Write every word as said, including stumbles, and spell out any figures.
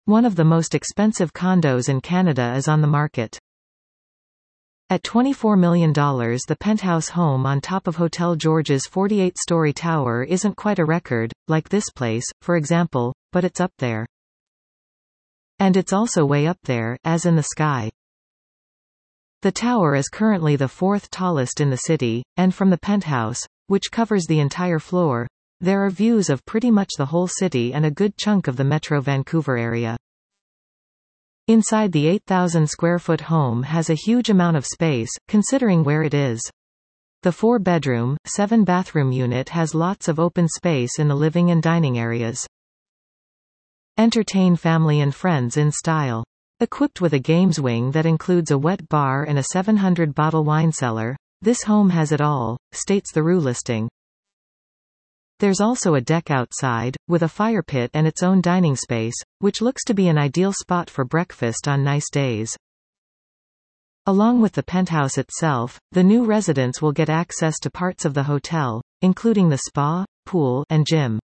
One of the most expensive condos in Canada is on the market. At twenty-four million dollars, the penthouse home on top of Hotel George's forty-eight story tower isn't quite a record, like this place, for example, but it's up there. And it's also way up there, as in the sky. The tower is currently the fourth tallest in the city, and from the penthouse, which covers the entire floor, there are views of pretty much the whole city and a good chunk of the Metro Vancouver area. Inside, the eight thousand square foot home has a huge amount of space, considering where it is. The four-bedroom, seven-bathroom unit has lots of open space in the living and dining areas. Entertain family and friends in style. Equipped with a games wing that includes a wet bar and a seven hundred bottle wine cellar, this home has it all, states the R U listing. There's also a deck outside, with a fire pit and its own dining space, which looks to be an ideal spot for breakfast on nice days. Along with the penthouse itself, the new residents will get access to parts of the hotel, including the spa, pool, and gym.